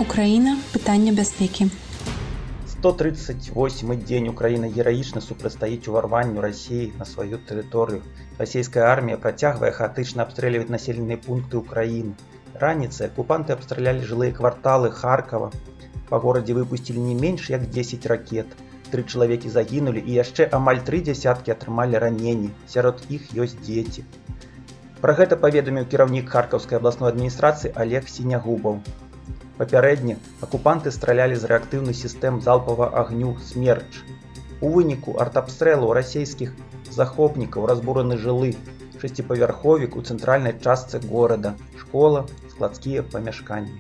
Украіна. Пытанне бяспекі. 138-й дзень Украіна гераічна супрацьстаіць уварванню Расіі на сваю тэрыторыю. Расійская армія працягвае хаатычна абстрэльваць населеныя пункты ўкраіны. Раніцай акупанты абстралялі жылыя кварталы Харкава. Па горадзе выпусцілі не менш як 10 ракет. 3 чалавекі загінулі і яшчэ амаль 3 дзясяткі атрымалі раненні. Сярод іх ёсць дзеці. Пра гэта паведаміў кіраўнік Харкаўскай абласной адміністрацыі Олег Сінягубаў. Папярэдне акупанты стралялі з рэактыўных сістэм залпавага агню «Смерч». У выніку артабстрэлу расійскіх захопнікаў разбураны жылы, 6павярховік у цэнтральнай частцы горада, школа, складскія памяшканні.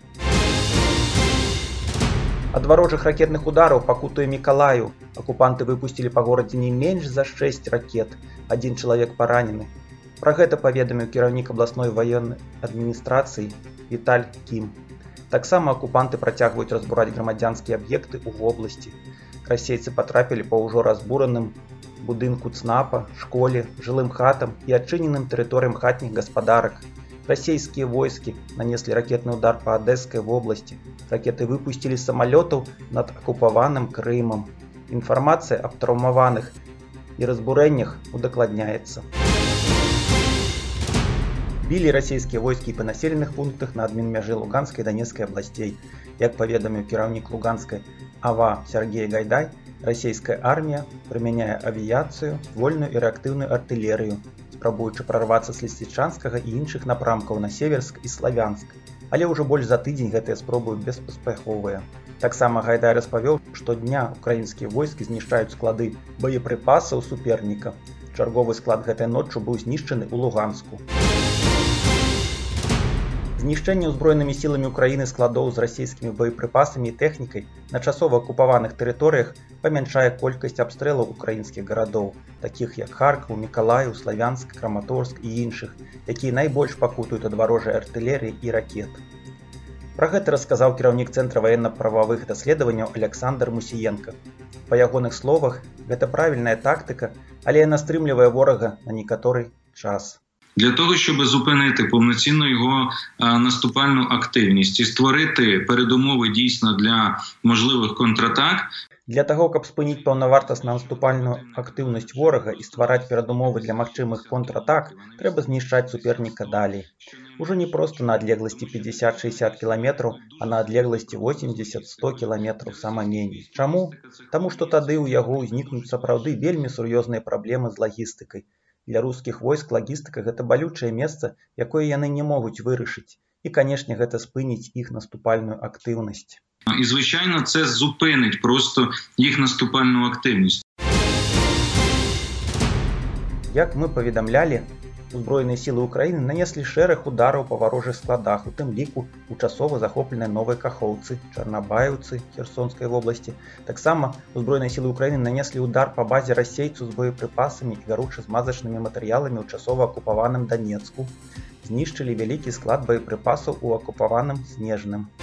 Ад варожых ракетных удараў пакутуе Мікалаю. Акупанты выпусцілі па горадзе не менш за 6 ракет. 1 чалавек паранены. Пра гэта паведаміў кіраўнік абласной ваеннай адміністрацыі Віталь Кім. Таксама акупанты працягваюць разбураць грамадзянскія аб'екты ў вобласці. Расейцы патрапілі па ўжо разбураным будынку ЦНАПа, школе, жылым хатам і адчыненым тэрыторыям хатніх гаспадарак. Расійскія войскі нанеслі ракетны удар па Адэскай вобласці. Ракеты выпусцілі з самалётаў над акупаваным Крымам. Інфармацыя аб траўмаваных і разбурэннях удакладняецца. Білі расійскія войскі па населеных пунктах на адмінмяжы Луганскай і Данецкай абласцей. Як паведаміў кіраўнік Луганскай АВА Сергей Гайдай, расійская армія прымяняе авіяцыю, ствольную і рэактыўную артылерыю, спрабуючы прарвацца з Лісічанскага і іншых напрамкаў на Северск і Славянск. Але ўжо больш за тыдзень гэтыя спробы беспаспяховыя. Таксама Гайдай распавёў, што дня украінскія войскі знішчаюць склады боепрыпасаў суперніка. Чарговы склад гэтай ноччу быў знішчаны ў Луганску. Знішчэнне ўзброенымі сіламі Украіны складоў з расійскімі боепрыпасамі і тэхнікай на часова акупаваных тэрыторыях памяншае колькасць абстрэлаў украінскіх гарадоў, такіх як Харкаў, Мікалаеў, Славянск, Краматорск і іншых, якія найбольш пакутуюць ад варожай артылерыі і ракет. Пра гэта расказаў кіраўнік Цэнтра ваенна-прававых даследаванняў Александр Мусіенка. Па ягоных словах, гэта правільная тактыка, але яна стрымлівае ворага на некаторы час. Для того, щоб зупинити повноцінно його наступальну активність і створити передумови дійсно для можливих контратак. Для того, каб спыніць паўнавартасную наступальную актыўнасць ворага і ствараць перадумовы для магчымых контратак, трэба знішчаць суперніка далей. Ужо не проста на адлегласці 50-60 кіламетраў, а на адлегласці 80-100 кіламетраў сама меней. Чаму? Таму што тады ў яго ўзнікнуць сапраўды вельмі сур'ёзныя праблемы з лагістыкай. Для рускіх войск лагістыка гэта балючае месца, якое яны не могуць вырашыць. І, канешне, гэта спыніць іх наступальную актыўнасць. І, звичайно, це зупинить просто їх наступальну активність. Як мы паведамлялі, узброеныя сілы Украіны нанеслі шэраг удараў па варожых складах, у тым ліку ў часова захопленай Новай Кахоўцы, Чарнабаеўцы Херсонскай вобласці. Таксама узброеныя сілы Украіны нанеслі удар па базе расейцаў з боепрыпасамі і гаруча-змазачнымі матэрыяламі ў часова акупаваным Данецку. Знішчылі вялікі склад боепрыпасаў у акупаваным Снежным.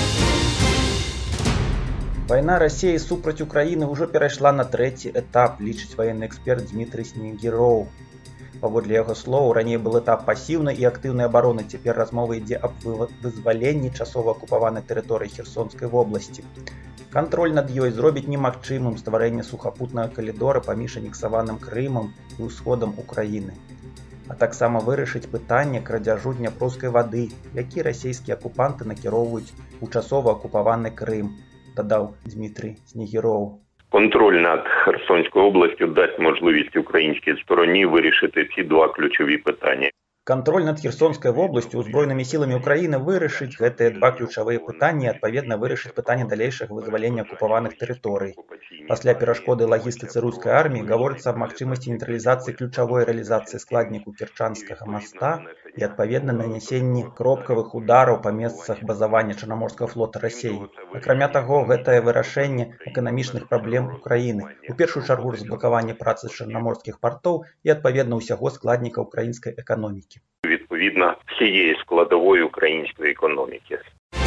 Вайна Расіі супраць Украіны ўжо перайшла на 3-й этап, лічыць ваенны эксперт Дмітрый Снегіроў. Паводле яго слоў, раней был этап пасіўнай і актыўнай абароны, цяпер размова ідзе аб вызваленні часова акупаванай тэрыторыі Херсонскай вобласці. Кантроль над ёй зробіць немагчымым стварэнне сухапутнага калідора паміж анексаваным Крымам і ўсходам Украіны. А таксама вырашыць пытанне крадзяжу дняпроўскай вады, які расійскія акупанты накіроўваюць у часова акупаваны Крым, дадаў Дмітрий Снегіроў. Контроль над Херсонською областю дасть можливість українській стороні вирішити ці два ключові питання. Кантроль над Херсонскай вобласцю узброенымі сіламі Украіны вырашыць гэтыя два ключавыя пытанні і, адпаведна, вырашыць пытанне далейшага вызвалення акупаваных тэрыторый. Пасля перашкоды лагістыцы рускай арміі гаворыцца аб магчымасці нейтралізацыі ключавой рэалізацыі складніку Керчанскага моста і, адпаведна, нанясенні кропкавых удараў па месцах базавання Чарнаморскага флота Расіі. Акрамя таго, гэтае вырашэнне эканамічных праблем Украіны, у першую чаргу разблакаванне працы чарнаморскіх партоў і, адпаведна, усяго складніка украінскай эканомікі. Відповідно, всієї складової української економіки.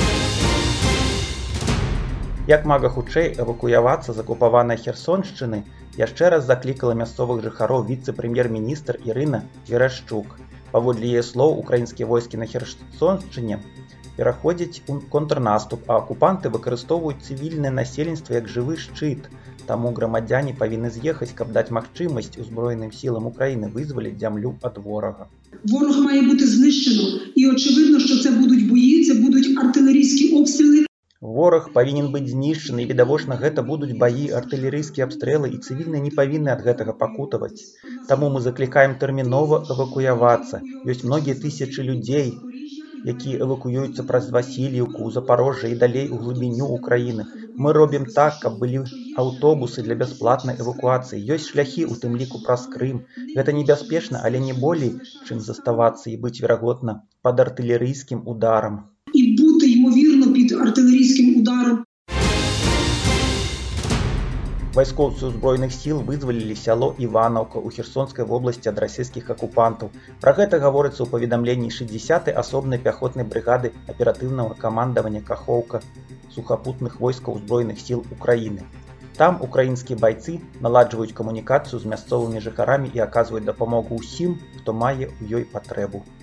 Як мага хутчэй эвакуявацца з акупаванай Херсоншчыны, яшчэ раз заклікала мясцовых жыхароў віцэ-прэм'ер-міністр Ірына Верашчук. Паводле яе слоў, украінскія войскі на Херсоншчыне пераходзіць у контрнаступ, а акупанты выкарыстоўваюць цывільнае насельніцтва як жывы шчыт. Таму грамадзяне павінны з'ехаць, каб даць магчымасць узброеным сілам України визволити зямлю ад ворога. Ворог має бути знищено. І очевидно, що це будуть бої, це будуть артилерійські обстріли. Вораг павінен быць знішчаны, і відавочна гэта будуць баі, артылерыйскія абстрэлы, і цывільныя не павінны ад гэтага пакутаваць. Таму мы заклікаем тэрмінова эвакуявацца. Ёсць многія тысячы людзей, якія эвакуююцца праз Васільіўку, Запорожжа і далей у глыбіню Украіны. Мы робім так, каб былі аўтобусы для бясплатнай эвакуацыі. Ёсць шляхі, у тым ліку праз Крым. Гэта небяспечна, але не болей, чым заставацца і быць, верагодна, пад артылерыйскім ударам. І бути, ймовірно, під артилерійським ударом. Вайскоўцы ўзброеных сіл вызвалілі сяло Іванаўка ў Херсонскай вобласці ад расійскіх акупантаў. Пра гэта гаворыцца ў паведамленні 60-й асобнай пяхотнай брыгады аператыўнага камандавання Кахоўка сухапутных войскаў узброеных сіл Украіны. Там украінскія байцы наладжваюць камунікацыю з мясцовымі жыхарамі і аказваюць дапамогу ўсім, хто мае ў ёй патрэбу.